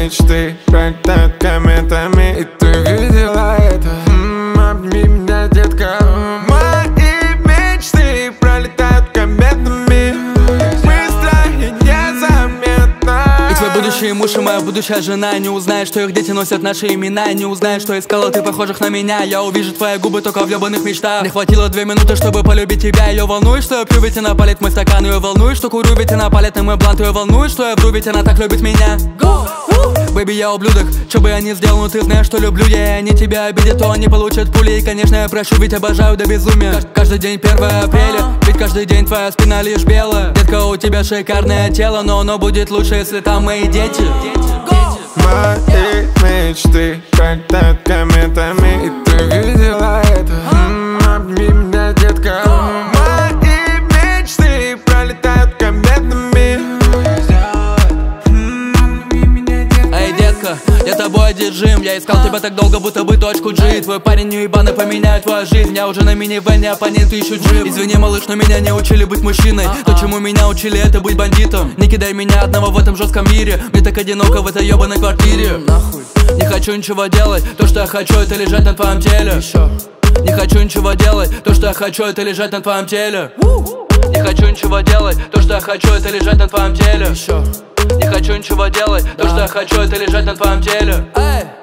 мечты пролетают кометами, и ты видела это. Обними меня, детка. Мои мечты пролетают кометами, быстро и незаметно. И твой будущий муж и моя будущая жена не узнает, что их дети носят наши имена. Не узнает, что искала ты похожих на меня. Я увижу твои губы только в ёбаных мечтах. Не хватило 2 минуты, чтобы полюбить тебя. Ее волнует, что я пью, ведь она палит мой стакан. Ее волнует, что курю, ведь она палит на мой блант. Ее волнует, что я вру, ведь она так любит меня. Бэби, я ублюдок, что бы я ни сделал, но ты знаешь, что люблю я. И они тебя обидят, то они получат пули. И, конечно, я прощу, ведь обожаю до безумия. Каждый день 1 апреля, ведь каждый день твоя спина лишь белая. Детка, у тебя шикарное тело, но оно будет лучше, если там мои дети. Мои мечты пролетают кометами, и ты видела это. Обними меня, детка. Мои мечты пролетают кометами. Эй, детка, я тобой одержим. Я искал тебя так долго, будто бы точку G. Твой парень неебаный поменяет твою жизнь. Я уже на минивэне, оппоненты ищут джип. Извини, малыш, но меня не учили быть мужчиной. То, чему меня учили, это быть бандитом. Не кидай меня одного в этом жестком мире. Мне так одиноко в этой ебаной квартире. Не хочу ничего делать, то, что я хочу, это лежать на твоем теле. Не хочу ничего делать, то, что я хочу, это лежать на твоем теле. Не хочу ничего делать, то, что я хочу, это лежать на твоем теле. Не хочу ничего делать, то, что я хочу, это лежать на твоем теле.